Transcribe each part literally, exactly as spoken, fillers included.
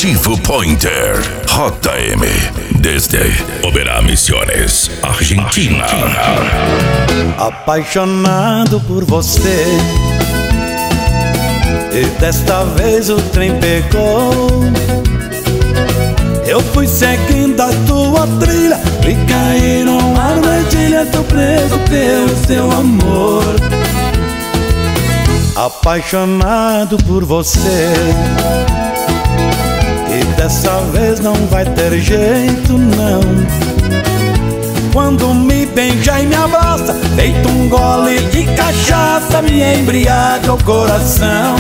Deportivo Pointer, J M, desde Oberá Misiones, Argentina. Apaixonado por você, e desta vez o trem pegou. Eu fui seguindo a tua trilha e caí numa armadilha. Tô preso pelo seu amor. Apaixonado por você, e dessa vez não vai ter jeito não. Quando me beija e me abraça, feito um gole de cachaça, me embriaga o coração.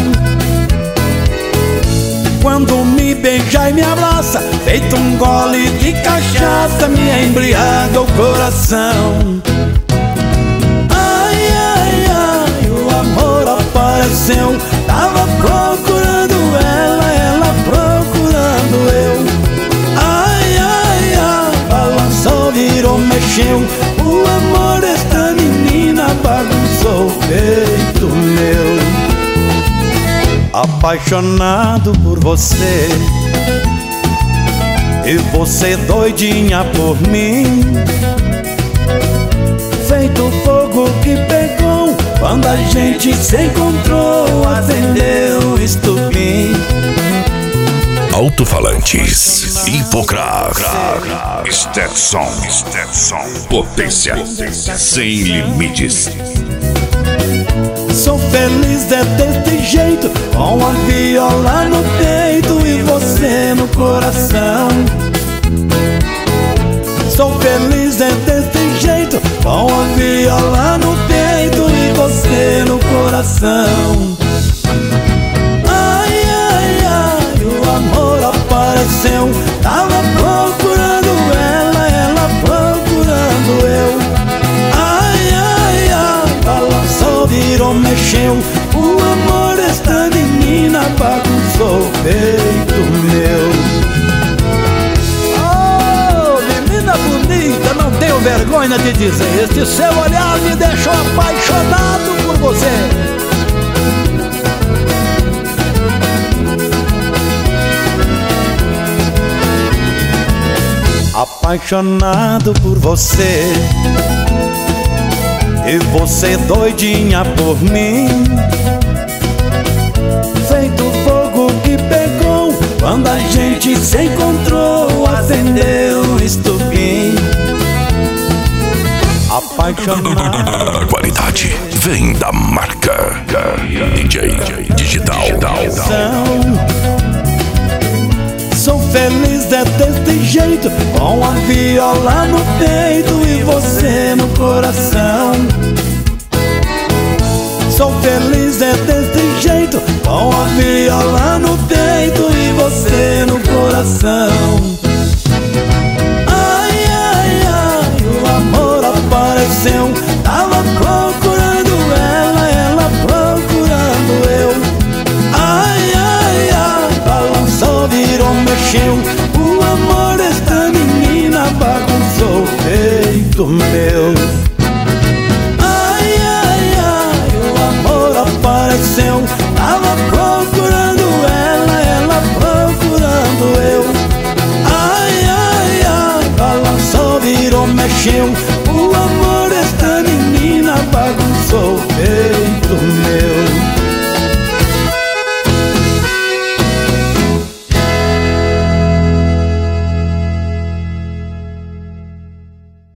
Quando me beija e me abraça, feito um gole de cachaça, me embriaga o coração. Ai, ai, ai, o amor apareceu. Tava procurando ela, ela procurando eu. Ai, ai, ai, balançou, virou, mexeu. O amor desta menina bagunçou o peito meu. Apaixonado por você, e você doidinha por mim. Feito fogo que pegou quando a gente se encontrou, acendeu o estupim. Alto-falantes, Hipocrar, Stetson, Stetson, potência sem limites. Sou feliz é desse jeito, com a viola no peito e você no coração. Sou feliz é desse jeito, com a viola no peito e você no coração. Ai, ai, ai, o amor apareceu. Tava procurando ela, ela procurando eu. Ai, ai, ai, balançou, virou, mexeu. O amor desta menina bagunçou o peito meu. Oh, menina bonita, não tenho vergonha de dizer, este seu olhar me deixou apaixonado por você. Apaixonado por você, e você doidinha por mim. Feito fogo que pegou quando a gente se encontrou, acendeu o estupim. Apaixonado. Qualidade vem da marca D J Digital. Sou feliz é desse jeito, com a viola no peito e você no coração. Sou feliz é desse jeito, com a viola no peito e você no coração. Ai, ai, ai, o amor apareceu. Tava procurando ela, ela procurando eu. Ai, ai, ai, balançou, virou, mexeu. O amor desta menina bagunçou o peito meu. Ai, ai, ai, o amor apareceu. Tava procurando ela, ela procurando eu. Ai, ai, ai, balançou, virou, mexeu. O amor desta menina bagunçou o peito.